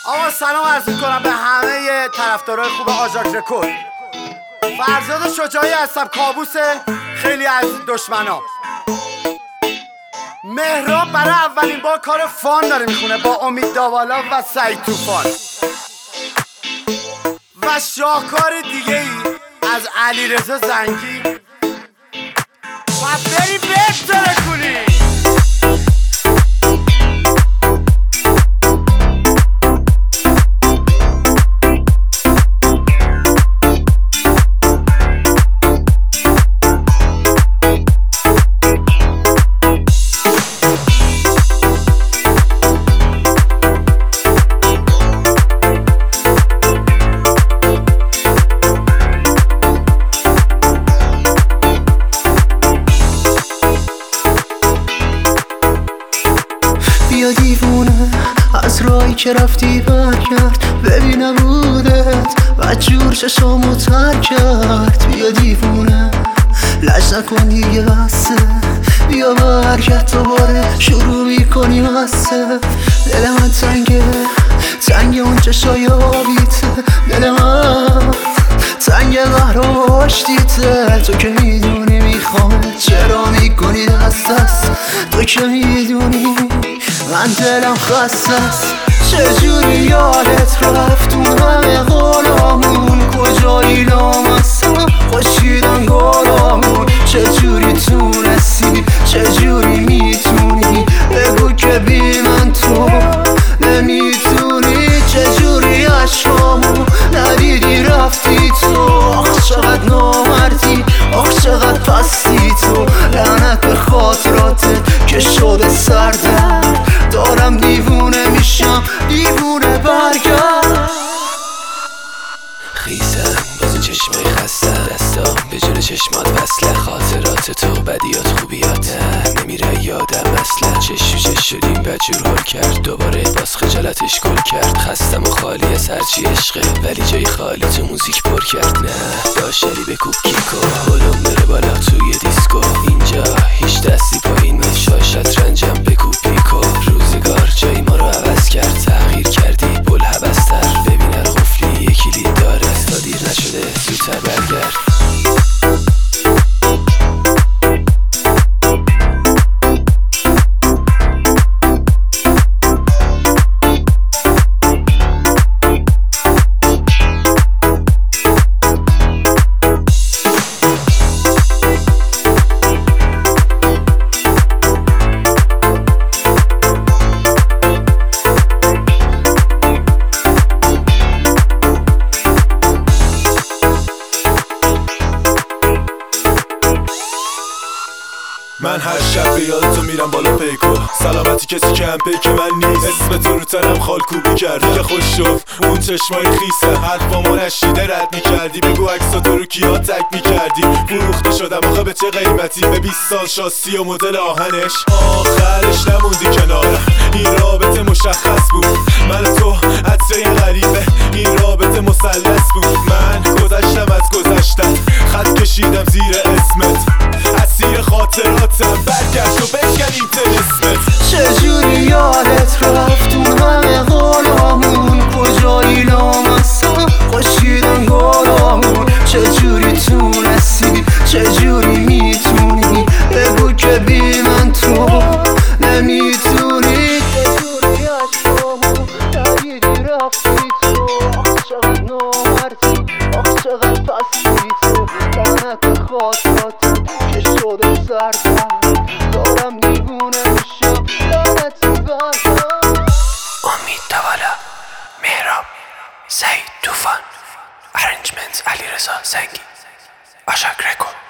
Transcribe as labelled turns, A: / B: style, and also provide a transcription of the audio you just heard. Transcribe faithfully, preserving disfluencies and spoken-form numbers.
A: آقا سلام عرض میکنم به همه طرفدارای خوب آژاک رکورد. فرزاد شجاعی هستم، کابوس خیلی از دشمنا. مهراب برای اولین بار کار فان داره میخونه با امید داوالا و سعید توفان و شاهکار دیگه ای از علیرضا زنگی و بری بهتره کنی.
B: بیا دیوونه از راهی که رفتی برگرد، ببینم بودت و جور چشامو تر کرد. بیا دیوونه لج نکن دیگه بسه، بیا برگرد دوباره شروع میکنی بسه. دل من تنگه تنگ اون چشای آبیته، دل من تنگ قهر و آشتیته. تو که میدونی میخوام چرا میکنی دست دست، تو که میدونی من دلم خسته است. چجوری یادت رفت اون همه قولامون، کجایی لامصب خوشیدن گلامون. چجوری تونستی چجوری میتونی بگو که بی من تو نمیتونی. چجوری عشقامو ندیدی رفتی تو، آخ چقدر نامردی آخ چقدر پستی تو. لعنت به خاطراتت که شده سردم، دارم دیوونه میشم دیوونه برگرد.
C: خیسم باز چشمای خستم، دستام به جلو چشمات وصله. خاطرات تو بدیات خوبیات نه نمیره یادم اصلا. چش و چش شدیم بجور حال کرد، دوباره باز خجالتش گل کرد. خستم و خالی از هرچی عشقه ولی جای خالی تو موزیک پر کرد. نه داشلی به کوب کیکو هلوم بره بالا توی دیسکو. اینجا هیچ دستی پایین نشا شطرنجم بکوب پیکو. روزگار جای ما رو عوض کرد، تغییر کردی بل حبستر. ببین هر قفلی یکی لید داره، تا دیر نشده زودتر برگرد.
D: من هر شب به یاد تو میرم بالا پیکو، سلامتی کسی که هم پیک من نیست. اسم تو رو تنم خالکوبی کرده که خوش شد اون چشمای خیسه. حرفامو نشیده رد میکردی، بگو عکسا تو رو کیا تک میکردی. فروخته شدم آخه به چه قیمتی، به بیست سال شاسی و مدل آهنش. آخرش نموندی کنارم، این رابطه مشخص بود. من و تو عطره غریبه، این رابطه مثلث بود. من گذشتم از گذشتم، خط کشیدم زیر اسمت. اسیر خاطراتم برگشت و بشکن این طلسمت.
B: چجوری یادت رفت اون همه قولامون، کجایی لامصب خوشیدن گلامون. چجوری تونستی چجوری میتونی بگو که بی من تو نمیتونی. چجوری عشقامو ندیدی رفتی تو، آخ چقدر نامردی آخ چقدر پستی تو. لعنت به خاطراتت که شده سردم، دارم دیوونه میشم لعنتی برگرد.
C: امید داوالا، مهراب، سعید توفان، ارنجمنت علیرضا زنگی، آژاک رکورد.